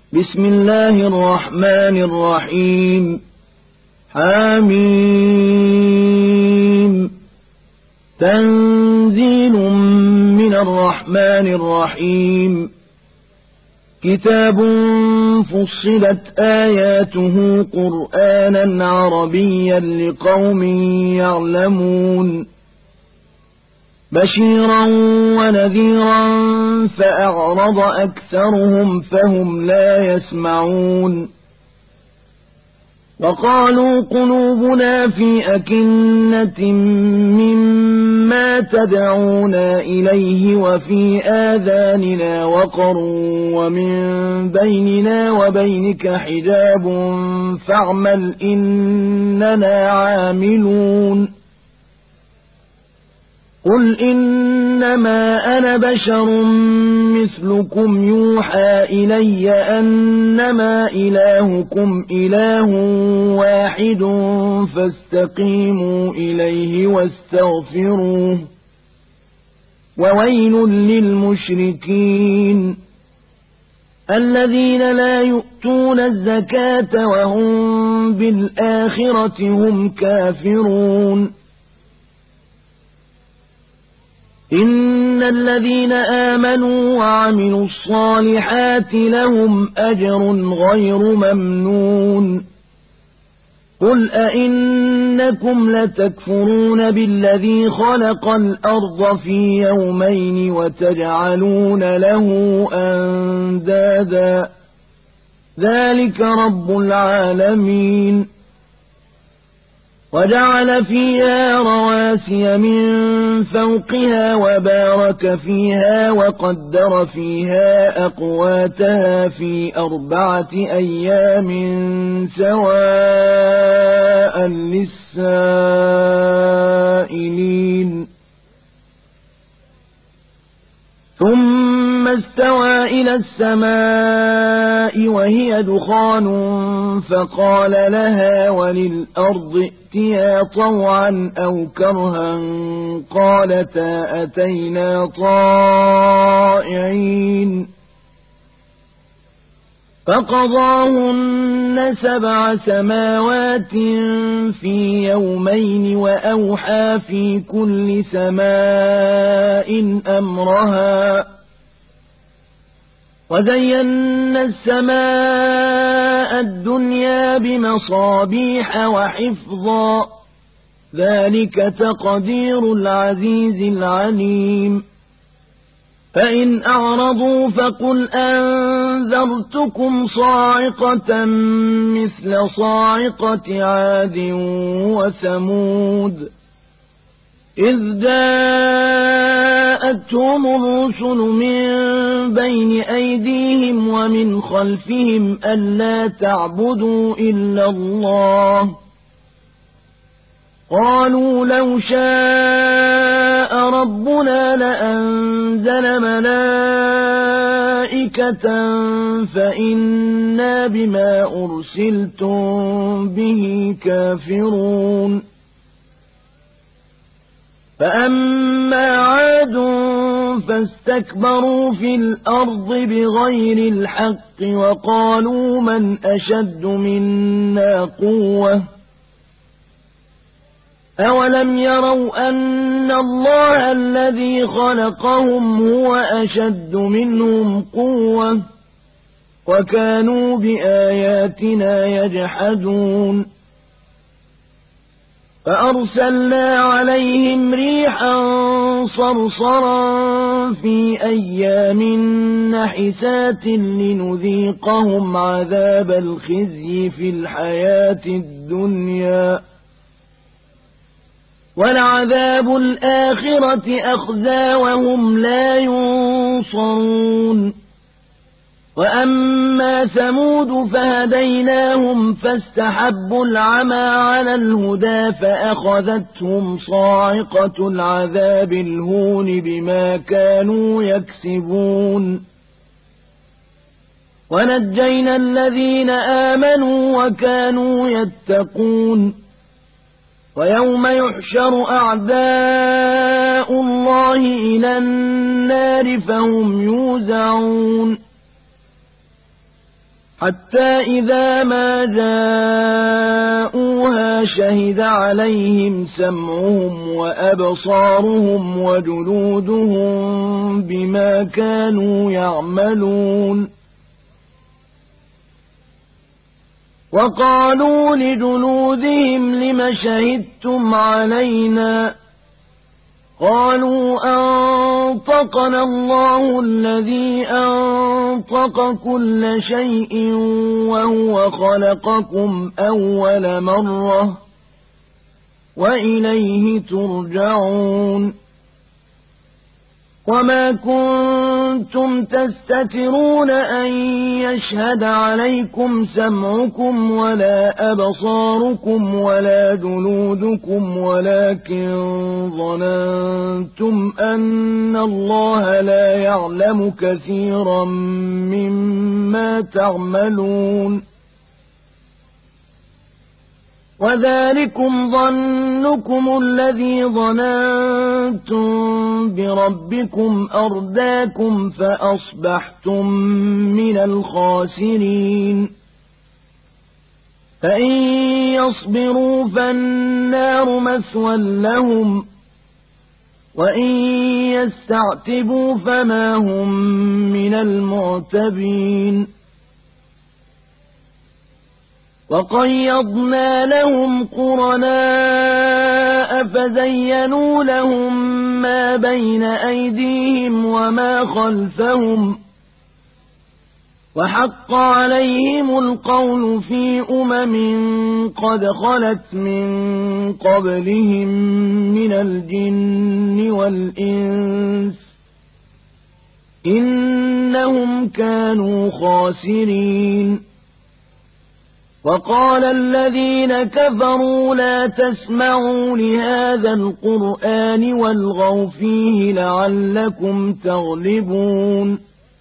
بسم الله الرحمن الرحيم حميم تنزيل من الرحمن الرحيم كتاب فصلت آياته قرآنا عربيا لقوم يعلمون بشيرا ونذيرا فأعرض أكثرهم فهم لا يسمعون وقالوا قلوبنا في أكنة مما تدعونا إليه وفي آذاننا وقر ومن بيننا وبينك حجاب فاعمل إننا عاملون قل إنما أنا بشر مثلكم يوحى إلي أنما إلهكم إله واحد فاستقيموا إليه واستغفروه وويل للمشركين الذين لا يؤتون الزكاة وهم بالآخرة هم كافرون إن الذين آمنوا وعملوا الصالحات لهم أجر غير ممنون قل أئنكم لتكفرون بالذي خلق الأرض في يومين وتجعلون له أندادا ذلك رب العالمين وجعل فيها رواسي من فوقها وبارك فيها وقدر فيها أقواتها في 4 أيام سواء للسائلين ثم استوى إلى السماء وهي دخان فقال لها وللأرض ائتيا طوعا أو كرها قالتا أتينا طائعين فقضاهن 7 سماوات في يومين وأوحى في كل سماء أمرها وزينا السماء الدنيا بمصابيح وحفظا ذلك تقدير العزيز العليم فإن أعرضوا فقل أنذرتكم صاعقة مثل صاعقة عاد وثمود إذ جاءتهم الرسل من بين أيديهم ومن خلفهم ألا تعبدوا إلا الله قالوا لو شاء ربنا لأنزل ملائكة فإنا بما أرسلتم به كافرون فأما عاد فاستكبروا في الأرض بغير الحق وقالوا من أشد منا قوة أولم يروا أن الله الذي خلقهم هو أشد منهم قوة وكانوا بآياتنا يجحدون فأرسلنا عليهم ريحا صرصرا في أيام نحسات لنذيقهم عذاب الخزي في الحياة الدنيا ولعذاب الآخرة أخزى وهم لا ينصرون وأما ثمود فهديناهم فاستحبوا العمى على الهدى فأخذتهم صاعقة العذاب الهون بما كانوا يكسبون ونجينا الذين آمنوا وكانوا يتقون ويوم يحشر أعداء الله إلى النار فهم يوزعون حتى إذا ما جاءوها شهد عليهم سمعهم وأبصارهم وجلودهم بما كانوا يعملون وقالوا لجلودهم لم شهدتم علينا قالوا أنطقنا الله الذي أنطق كل شيء وهو خلقكم أول مرة وإليه ترجعون وما كنتم تستترون أن يشهد عليكم سمعكم ولا أبصاركم ولا جلودكم ولكن ظننتم أن الله لا يعلم كثيرا مما تعملون وذلكم ظنكم الذي ظننتم بربكم أرداكم فأصبحتم من الخاسرين فإن يصبروا فالنار مثوى لهم وإن يستعتبوا فما هم من المعتبين وقيضنا لهم قرناء فزينوا لهم ما بين أيديهم وما خلفهم وحق عليهم القول في قد خلت من قبلهم من الجن والإنس إنهم كانوا خاسرين وقال الذين كفروا لا تسمعوا لهذا القرآن والغوا فيه لعلكم تغلبون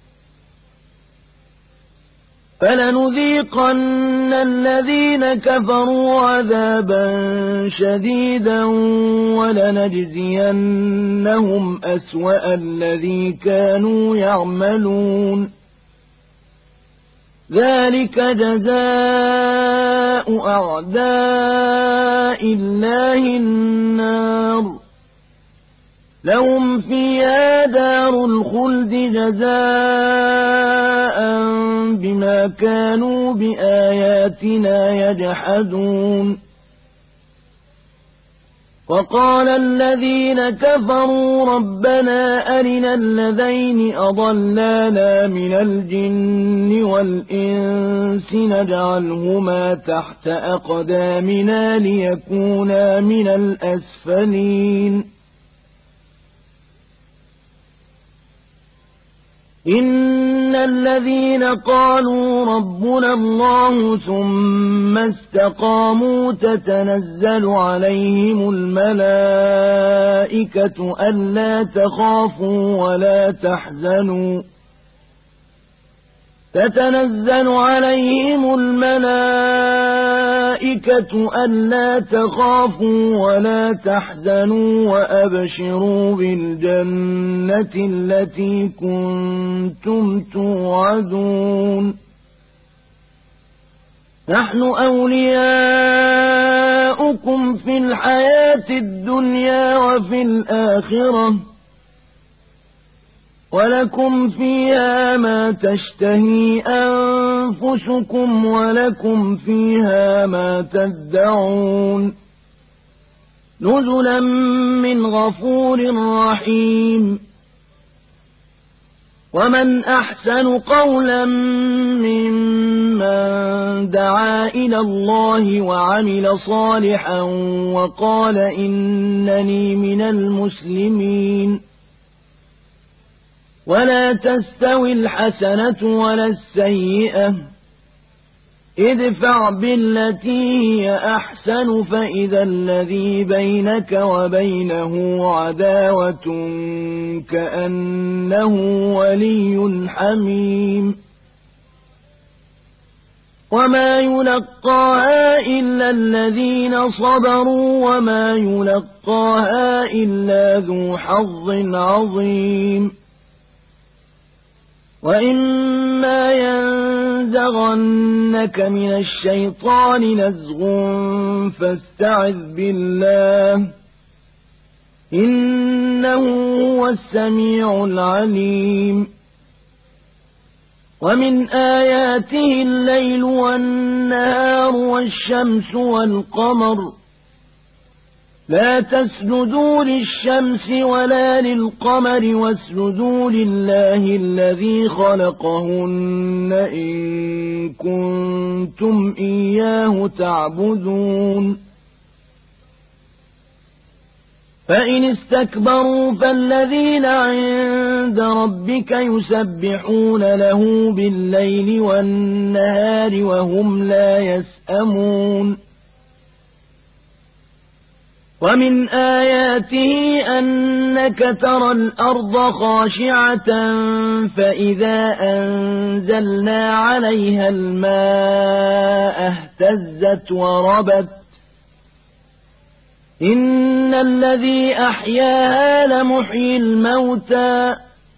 فلنذيقن الذين كفروا عذابا شديدا ولنجزينهم أسوأ الذي كانوا يعملون ذلك جزاء أعداء الله النار لهم فيها دار الخلد جزاء بما كانوا بآياتنا يجحدون وقال الذين كفروا ربنا أرنا الذين أضلانا من الجن والإنس نجعلهما تحت أقدامنا ليكونا من الأسفلين إن الذين قالوا ربنا الله ثم استقاموا تتنزل عليهم الملائكة ألا تخافوا ولا تحزنوا تتنزل عليهم الملائكة ألا تخافوا ولا تحزنوا وأبشروا بالجنة التي كنتم توعدون نحن أولياؤكم في الحياة الدنيا وفي الآخرة ولكم فيها ما تشتهي أنفسكم ولكم فيها ما تدعون نزلا من غفور رحيم ومن أحسن قولا ممن دعا إلى الله وعمل صالحا وقال إنني من المسلمين ولا تستوي الحسنة ولا السيئة ادفع بالتي هي أحسن فإذا الذي بينك وبينه عداوة كأنه ولي حميم وما يلقاها إلا الذين صبروا وما يلقاها إلا ذو حظ عظيم وإما ينزغنك ينزغنك من الشيطان نزغ فاستعذ بالله إنه هو السميع العليم ومن آياته الليل والنهار والشمس والقمر لا تسجدوا للشمس ولا للقمر واسجدوا لله الذي خلقهن إن كنتم إياه تعبدون فإن استكبروا فالذين عند ربك يسبحون له بالليل والنهار وهم لا يسأمون ومن آياته أنك ترى الأرض خاشعة فإذا أنزلنا عليها الماء اهتزت وربت إن الذي أحياها لمحيي الموتى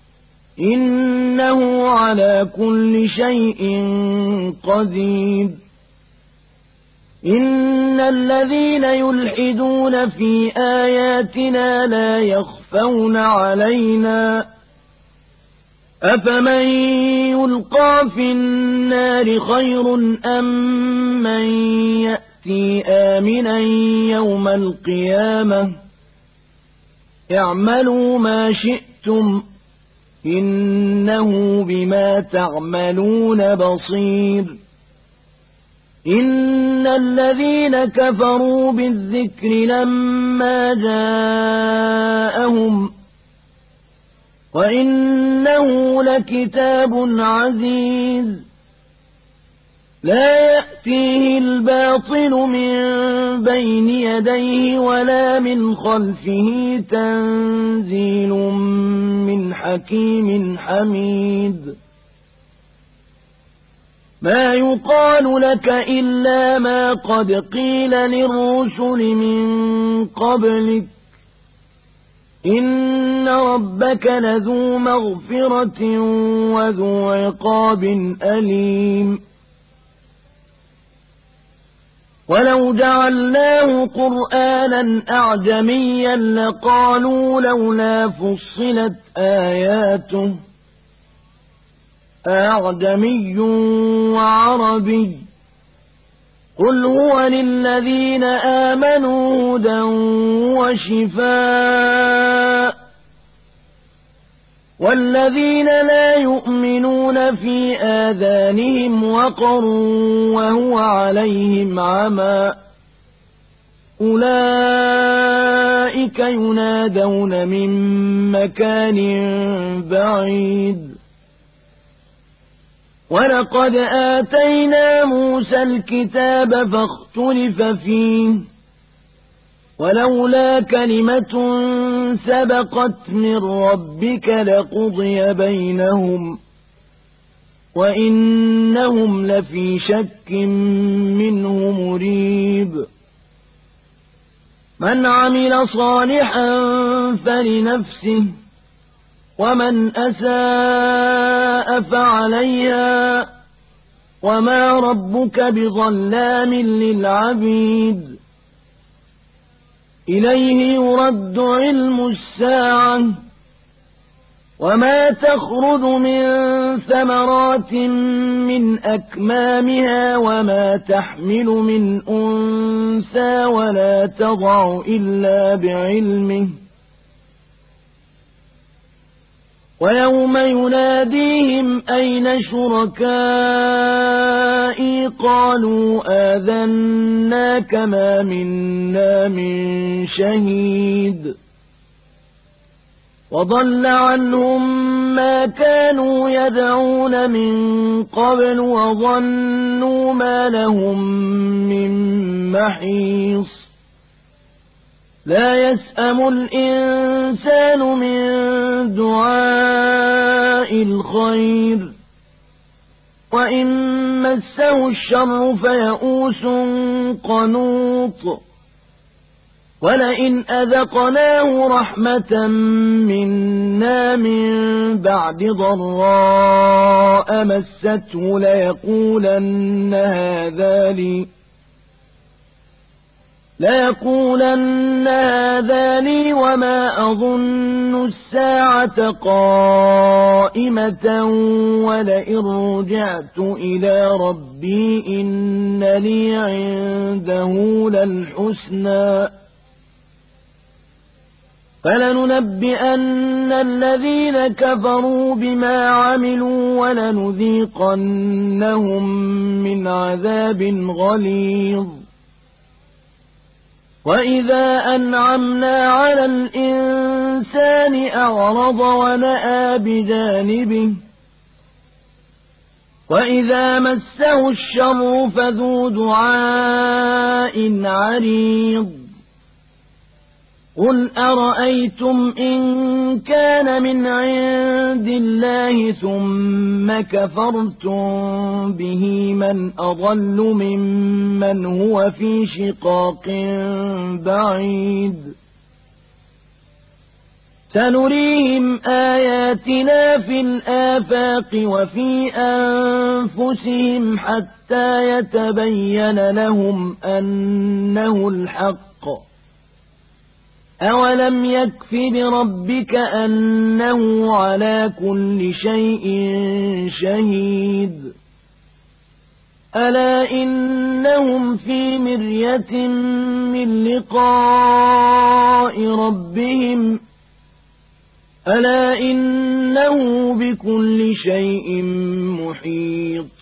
إنه على كل شيء قدير إن الذين يلحدون في آياتنا لا يخفون علينا أفمن يلقى في النار خير أم من يأتي آمنا يوم القيامة اعملوا ما شئتم إنه بما تعملون بصير إن الذين كفروا بالذكر لما جاءهم وإنه لكتاب عزيز لا يأتيه الباطل من بين يديه ولا من خلفه تنزيل من حكيم حميد ما يقال لك إلا ما قد قيل للرسل من قبلك إن ربك لذو مغفرة وذو عقاب أليم ولو جعلناه قرآنا أعجميا لقالوا لولا فصلت آياته أعجمي وعربي قل هو للذين آمنوا هدى وشفاء والذين لا يؤمنون في آذانهم وقر وهو عليهم عمى أولئك ينادون من مكان بعيد ولقد آتينا موسى الكتاب فاختلف فيه ولولا كلمة سبقت من ربك لقضي بينهم وإنهم لفي شك منه مريب من عمل صالحا فلنفسه ومن أساء فعليها وما ربك بظلام للعبيد إليه يرد علم الساعة وما تخرج من ثمرات من أكمامها وما تحمل من أنثى ولا تضع إلا بعلمه ويوم يناديهم أين شركائي قالوا آذناك ما منا من شهيد وضل عنهم ما كانوا يدعون من قبل وظنوا ما لهم من محيص لا يسأم الإنسان من دعاء الخير وإن مسه الشر فيئوس قنوط وَلَئِنْ أَذَقْنَاهُ رَحْمَةً مِنَّا مِن بَعْدِ ضَرَّاءَ مَسَّتْهُ لَيَقُولَنَّ هَٰذَا لِي وَمَا أَظُنُّ السَّاعَةَ قَائِمَةً وَلَئِن رُّجِعْتُ إِلَىٰ رَبِّي إِنَّ لِي عِندَهُ لَلْحُسْنَىٰ ۚ فَلَنُنَبِّئَنَّ الَّذِينَ كَفَرُوا بِمَا عَمِلُوا وَلَنُذِيقَنَّهُم مِّنْ عَذَابٍ غَلِيظٍ وَإِذَا أَنْعَمْنَا عَلَى الْإِنسَانِ أَعْرَضَ وَنَأَىٰ بِجَانِبِهِ وَإِذَا مَسَّهُ الشَّرُّ فَذُو دُعَاءٍ عَرِيضٍ قُلْ أَرَأَيْتُمْ إِن كَانَ مِنْ عِندِ اللَّهِ ثُمَّ كَفَرْتُم بِهِ مَنْ أَضَلُّ مِمَّنْ هُوَ فِي شِقَاقٍ بَعِيدٍ سَنُرِيهِمْ آيَاتِنَا فِي الْآفَاقِ وَفِي أَنفُسِهِمْ حَتَّىٰ يَتَبَيَّنَ لَهُمْ أَنَّهُ الْحَقُّ أَوَلَمْ يَكْفِ بِرَبِّكَ أَنَّهُ عَلَىٰ كُلِّ شَيْءٍ شَهِيدٌ أَلَا إِنَّهُمْ فِي مِرْيَةٍ مِّن لِّقَاءِ رَبِّهِمْ أَلَا إِنَّهُ بِكُلِّ شَيْءٍ مُّحِيطٌ